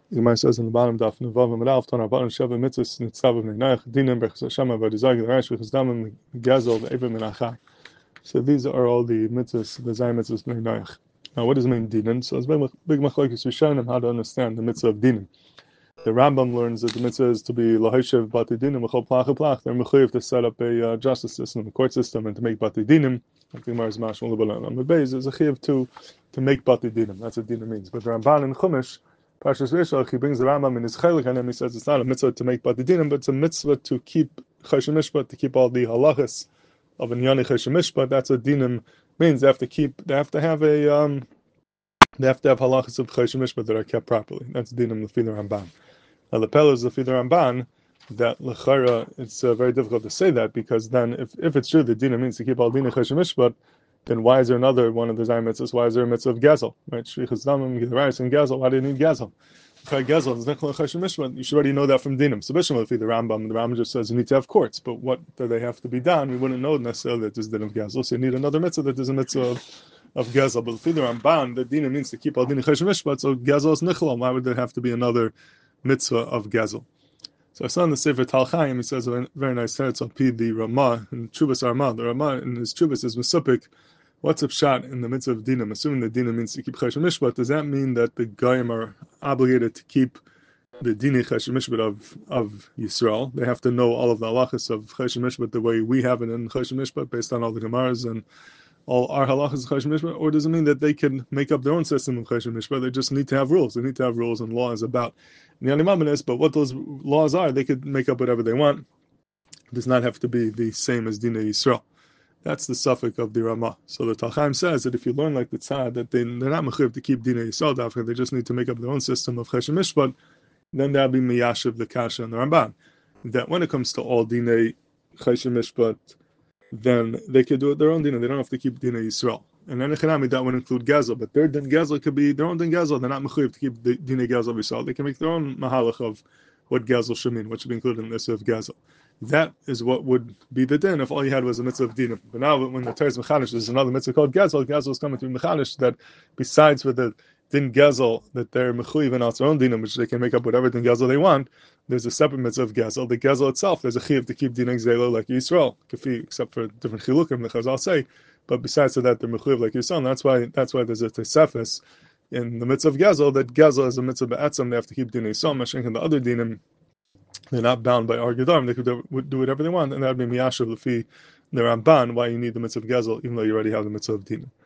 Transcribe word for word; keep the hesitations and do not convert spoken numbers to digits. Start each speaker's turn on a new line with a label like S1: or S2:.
S1: Gemara says in the bottom daf Nuvav and Alf Ton Arbaim Sheva Mitzvahs Nitzav V'Neinach Dinim Berchus Hashem Avadizag L'Reish V'Chus Damim Gazel V'Eber Minachai. So these are all the mitzvahs, the Zayim mitzvahs Neinach. Now, what does it mean dinim? So it's big big machlokes Rishonim how to understand the mitzvah of dinim. The Rambam learns that the mitzvah is to be lahoshev bati dinim v'chol plach plach. They're mechuyev to set up a uh, justice system, a court system, and to make bati dinim. I think Gemara is mashmal l'balan. The Beis is a chiyuv to to make bati dinim. That's what dinim means. But the Ramban in Chumash, Parshas Vayishlach, he brings the Rambam in his chelik, and then he says it's not a mitzvah to make bati dinim, but it's a mitzvah to keep choshen mishpat, to keep all the halachas of an yani choshen mishpat. That's what dinim means. They have to keep. They have to have a. Um, they have to have halachas of choshen mishpat that are kept properly. That's dinim l'fi the Ramban. Now the Pella is the Fidar Ramban that l'chara it's uh, very difficult to say that, because then if, if it's true that dina means to keep all dina choshen mishpat, then why is there another one of the Zayim mitzvahs? Why is there a mitzvah of gezel? Right? Shrichas damim g'derayis and gezel. Why do you need gezel? If gezel is nechla choshen mishpat, you should already know that from dinim. So bishlam l'fi the Rambam, the Rambam just says you need to have courts, but what do they have to be done? We wouldn't know necessarily that there's din of gezel. So you need another mitzvah that there's a mitzvah of of gezel. But l'fi the Ramban, the dina means to keep all dina choshen mishpat. So gezel is nechla. Why would there have to be another mitzvah of gezel? So I saw in the Sefer Tal Chaim, he says a very nice teretz on P the Ramah and Chubas Armah. The Ramah in his Chubas is Mesupik. What's up shot in the mitzvah of dinim? Assuming that dinim means to keep choshen mishpat, does that mean that the Goyim are obligated to keep the dini choshen mishpat of of Yisrael? They have to know all of the halachas of choshen mishpat the way we have it in choshen mishpat, based on all the Gemaras and all our halachas of choshen mishpat, or does it mean that they can make up their own system of choshen mishpat? They just need to have rules. They need to have rules and laws about Nyanimamanis, but what those laws are, they could make up whatever they want. It does not have to be the same as Dina Yisrael. That's the suffix of the Ramah. So the Tal Chaim says that if you learn like the Tzad, that they, they're not mechuyev to keep Dina Yisrael, dafka, they just need to make up their own system of choshen mishpat, then that'll be miyashiv the Kasha and the Ramban. That when it comes to all Dina choshen mishpat, then they could do it their own Dina. They don't have to keep Dina Yisrael. And then that would include gezel, but their din gezel could be their own din gezel. They're not mechuyev to keep the din gezel Yisrael. They can make their own mahalach of what gezel should mean, what should be included in this of gezel. That is what would be the din if all you had was a mitzvah of dinim. But now, when the Torah is mechanish, there's another mitzvah called gezel. Gezel is coming to be mechanish, that besides with the din gezel that they're mechuyev in their own dinim, which they can make up whatever din gezel they want, there's a separate mitzvah of gezel. The gezel itself, there's a chiyuv to keep din gezel like Yisrael, kafi, except for different chilukim, the Chazal say. But besides that, they're mechuyev like Yisrael. That's why that's why there's a tesefes in the mitzvah of gezel, that gezel is a mitzvah be'etzem. They have to keep din Yisrael. Mashink and the other dinim, they're not bound by our gedarim. They could do whatever they want, and that would be miyashav lefi the Ramban why you need the mitzvah of gezel, even though you already have the mitzvah of dinim.